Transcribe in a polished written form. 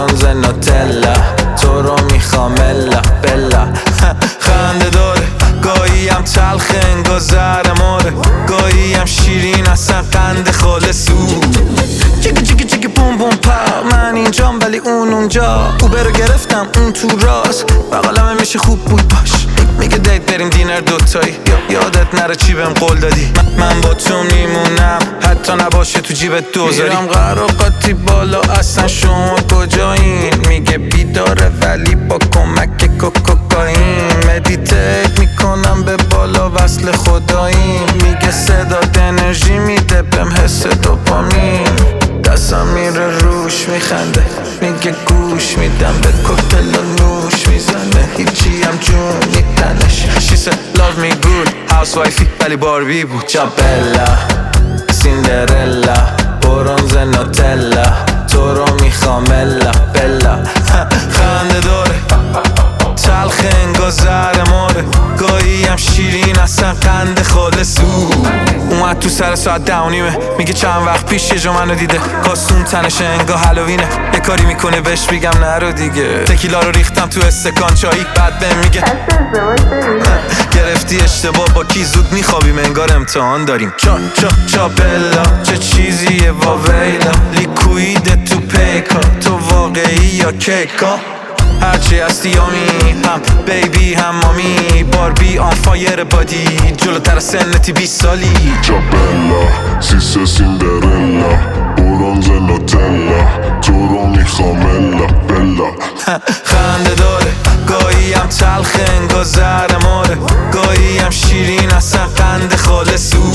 برونز نوتلا، تو رو میخوام الا بلا. خنده داره گاهی هم تلخ انگار زهر ماره، گاهی هم شیرین اصلا قند خالصو. چیگی چیگی چیگی بوم بوم پا، من اینجام ولی اون اونجا. اوبر رو گرفتم اون تو راست، بغلمه میشه خوب بود باش. میگه دیت بریم دینر دوتایی، یادت نره چی بهم قول دادی. من با تو میمونم حتی نباشه تو جیبت دوزاری. میرم قراقاتی بالا اصلا شما کجایین، میگه بیداره ولی با کمک کوکائین. مدیتیت میکنم به بالا وصل خداییم، میگه صدات انرژی میده بهم حس دوپامین. دستم میره روش میخنده، میگه گوش میدم به کوکتل و نوش میزنه، هیچی هم جون میدنش. She said love me good housewifey ولی باربی بود. جابلا سیندرلا برونز نوتلا، تو رو میخوام الا بلا. خنده داره تلخ انگار زهر ماره، گاهی هم شیرین اصلا قند خالصو. اومد تو سر ساعت 10:30، میگه چند وقت پیش یه جا منو دیده، کاستون تنشه انگار هالوینه. یه کاری میکنه بهش بگم نرو دیگه، تکیلا رو ریختم تو استکان چایی، بعد بهم میگه گرفتی اشتباه با کی، زود میخوابیم انگار امتحان داریم. چا چا چا بلا چه چیزیه واویلا، لیکوید تو پیکا، تو واقعی یا کیکا. هرچی هستی یامی، هم بیبی هم مامی، باربی آن فایر بادی، جلوتر سنتی 20 سالی. جابلا سیسه سیندرلا برونز نوتلا، تو رو میخوام الا بلا. خنده داره گاهی هم تلخ انگار زهر ماره، گاهی هم شیرین اصلا قند خالصو.